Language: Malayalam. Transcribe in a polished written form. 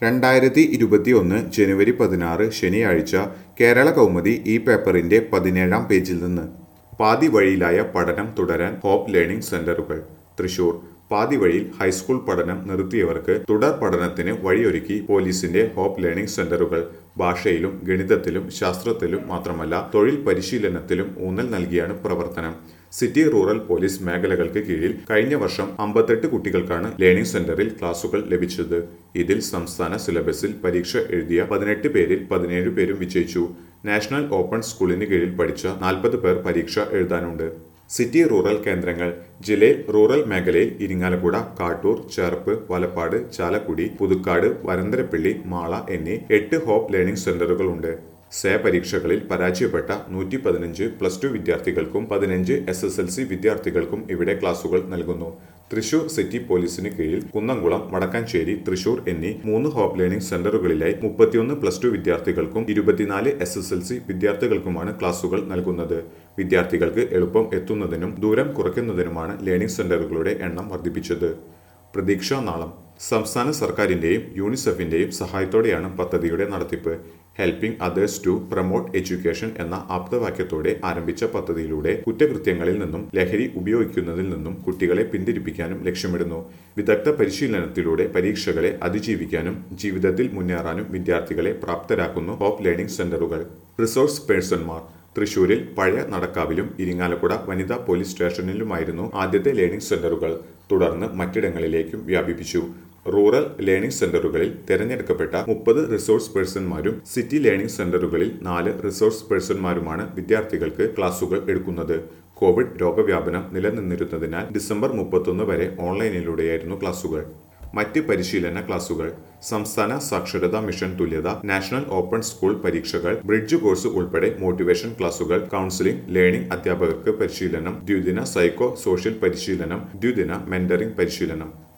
2021 ജനുവരി 16 ശനിയാഴ്ച കേരള കൗമുദി ഈ പേപ്പറിന്റെ 17-ാം പേജിൽ നിന്ന് പാതി വഴിയിലായ പഠനം തുടരാൻ ഹോപ്പ് ലേണിംഗ് സെന്ററുകൾ. തൃശൂർ പാതി വഴിയിൽ ഹൈസ്കൂൾ പഠനം നിർത്തിയവർക്ക് തുടർ പഠനത്തിന് വഴിയൊരുക്കി പോലീസിന്റെ ഹോപ്പ് ലേണിംഗ് സെന്ററുകൾ. ഭാഷയിലും ഗണിതത്തിലും ശാസ്ത്രത്തിലും മാത്രമല്ല തൊഴിൽ പരിശീലനത്തിലും ഊന്നൽ നൽകിയാണ് പ്രവർത്തനം. സിറ്റി റൂറൽ പോലീസ് മേഖലകൾക്ക് കീഴിൽ കഴിഞ്ഞ വർഷം 58 കുട്ടികൾക്കാണ് ലേണിംഗ് സെന്ററിൽ ക്ലാസുകൾ ലഭിച്ചത്. ഇതിൽ സംസ്ഥാന സിലബസിൽ പരീക്ഷ എഴുതിയ 18 പേരിൽ 17 പേരും വിജയിച്ചു. നാഷണൽ ഓപ്പൺ സ്കൂളിന് കീഴിൽ പഠിച്ച 40 പേർ പരീക്ഷ എഴുതാനുണ്ട്. സിറ്റി റൂറൽ കേന്ദ്രങ്ങൾ ജില്ലയിൽ റൂറൽ മേഖലയിൽ ഇരിങ്ങാലക്കുട, കാട്ടൂർ, ചേർപ്പ്, വലപ്പാട്, ചാലക്കുടി, പുതുക്കാട്, വരന്തരപ്പള്ളി, മാള എന്നീ 8 ഹോപ്പ് ലേണിംഗ് സെന്ററുകളുണ്ട്. സേ പരീക്ഷകളിൽ പരാജയപ്പെട്ട 115 +2 വിദ്യാർത്ഥികൾക്കും 15 SSLC വിദ്യാർത്ഥികൾക്കും ഇവിടെ ക്ലാസുകൾ നൽകുന്നു. തൃശൂർ സിറ്റി പോലീസിന് കീഴിൽ കുന്നംകുളം, വടക്കാഞ്ചേരി, തൃശൂർ എന്നീ 3 ഹോപ്പ് ലേണിംഗ് സെന്ററുകളിലായി 31 +2 വിദ്യാർത്ഥികൾക്കും 24 SSLC വിദ്യാർത്ഥികൾക്കുമാണ് ക്ലാസുകൾ നൽകുന്നത്. വിദ്യാർത്ഥികൾക്ക് എളുപ്പം എത്തുന്നതിനും ദൂരം കുറയ്ക്കുന്നതിനുമാണ് ലേണിംഗ് സെന്ററുകളുടെ എണ്ണം വർദ്ധിപ്പിച്ചത്. പ്രതീക്ഷാ നാളം സംസ്ഥാന സർക്കാരിന്റെയും യൂണിസെഫിന്റെയും സഹായത്തോടെയാണ് പദ്ധതിയുടെ നടത്തിപ്പ്. Helping others to promote education എന്ന ആപ്തവാക്യത്തോടെ ആരംഭിച്ച പദ്ധതിയിലൂടെ കുറ്റകൃത്യങ്ങളിൽ നിന്നും ലഹരി ഉപയോഗിക്കുന്നതിൽ നിന്നും കുട്ടികളെ പിന്തിരിപ്പിക്കാനും ലക്ഷ്യമിടുന്നു. വിദഗ്ധ പരിശീലനത്തിലൂടെ പരീക്ഷകളെ അതിജീവിക്കാനും ജീവിതത്തിൽ മുന്നേറാനും വിദ്യാർത്ഥികളെ പ്രാപ്തരാക്കുന്നു ഹോപ്പ് ലേണിംഗ് സെന്ററുകൾ. റിസോഴ്സ് പേഴ്സൺമാർ തൃശൂരിൽ പഴയ നടക്കാവിലും ഇരിങ്ങാലക്കുട വനിതാ പോലീസ് സ്റ്റേഷനിലുമായിരുന്നു ആദ്യത്തെ ലേണിംഗ് സെന്ററുകൾ. തുടർന്ന് മറ്റിടങ്ങളിലേക്കും വ്യാപിപ്പിച്ചു. റൂറൽ ലേണിംഗ് സെന്ററുകളിൽ തെരഞ്ഞെടുക്കപ്പെട്ട 30 റിസോഴ്സ് പേഴ്സൺമാരും സിറ്റി ലേണിംഗ് സെന്ററുകളിൽ 4 റിസോഴ്സ് പേഴ്സൺമാരുമാണ് വിദ്യാർത്ഥികൾക്ക് ക്ലാസുകൾ എടുക്കുന്നത്. കോവിഡ് രോഗവ്യാപനം നിലനിന്നിരുന്നതിനാൽ ഡിസംബർ 31 വരെ ഓൺലൈനിലൂടെയായിരുന്നു ക്ലാസുകൾ. മറ്റ് പരിശീലന ക്ലാസുകൾ സംസ്ഥാന സാക്ഷരതാ മിഷൻ തുല്യത, നാഷണൽ ഓപ്പൺ സ്കൂൾ പരീക്ഷകൾ, ബ്രിഡ്ജ് കോഴ്സ് ഉൾപ്പെടെ മോട്ടിവേഷൻ ക്ലാസുകൾ, കൗൺസിലിംഗ്, ലേണിംഗ് അധ്യാപകർക്ക് പരിശീലനം, ദ്വിദിന സൈക്കോ സോഷ്യൽ പരിശീലനം, ദ്വിദിന മെന്ററിംഗ് പരിശീലനം.